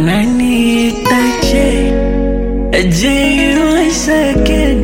wananiita J once again.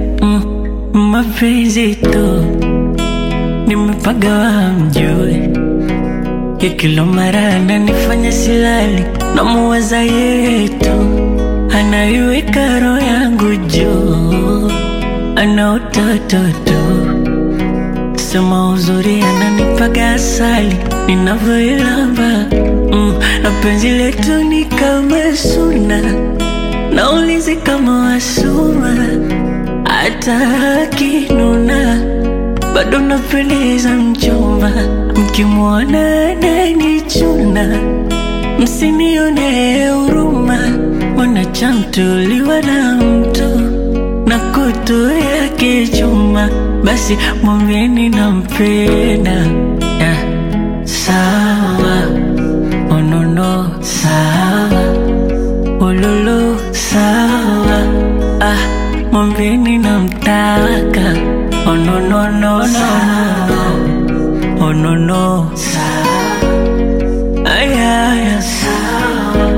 Mapenzi tu nimepagawa mjue, ya kila mara ananifanya silali, namuwaza yetu, anaiweka roho yangu juu, ana utoto tu. Sema uzuri ananipaga asali, ninavyoilamba na penzi letu ni kama suna, naulizi kama wasuma, hata akinuna bado napendeza mchumba. Mkimwona ananichuna, msinione huruma, wanachamtuliwa na mtu na kutu yake chuma. Basi mwambieni nampenda, yeah. Sawa, oh no no, sawa, ululu, sawa, mwambieni namtaka, oh no no no no, oh no no, sawa, aya, sawa,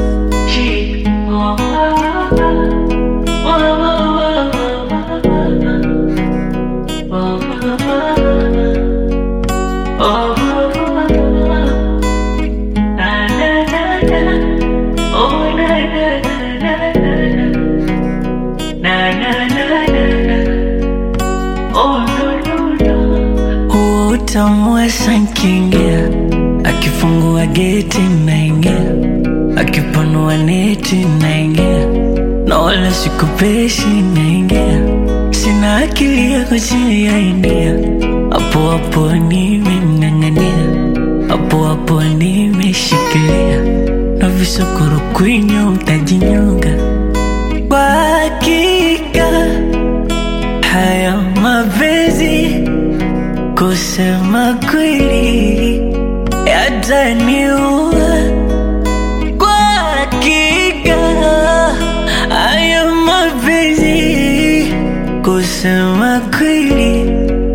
utamwa sankingia, akifungua geti naingia, akipanua neti naingia, na wala sikupeshi naingia. Sina akili ya kuchia india, hapo hapo nimemng'ang'ania, hapo hapo nimeshikilia, na visokoro kwinyo mtajinyonga. Kwa hakika haya mapenzi, kusema kweli yataniua. Kwa hakika haya mapenzi, kusema kweli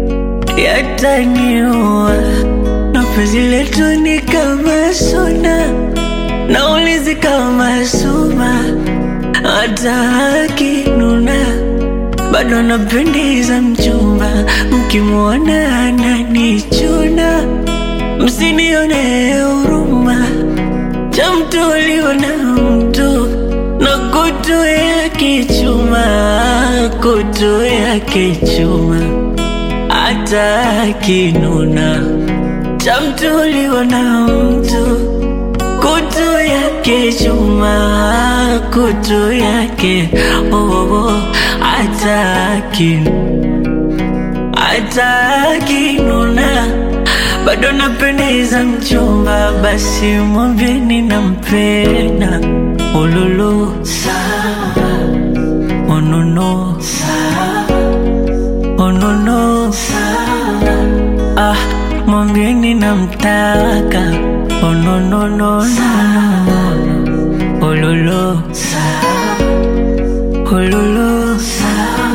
yataniua. Na penzi letu ni kama suna, naulizi kama suma, hata akinuna bado napendeza mchumba. Mkimwona ananichuna, msinione huruma, chamtuliwa na mtu na kutu yake chuma, kutu yake chuma, hata akinuna, chamtuliwa na mtu, kutu yake chuma, kutu yake hata akinuna bado napendeza mchumba. Basi mwambieni nampenda, ululu, sawa, oh no no, sawa, oh no no, sawa, mwambieni namtaka, oh no no no, sawa, ululu, sawa, ululu, sawa,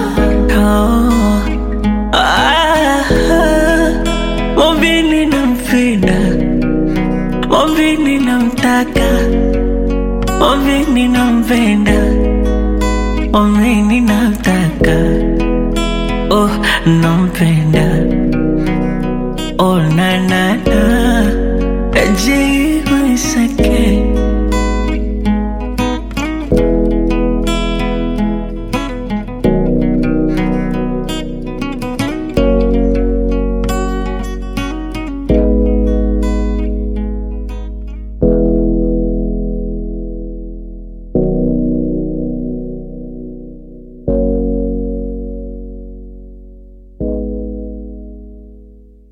mwambieni nampenda, mwambieni namtaka, mwambieni nampenda, mwambieni namtaka, oh nampenda, oh na na na, J once again.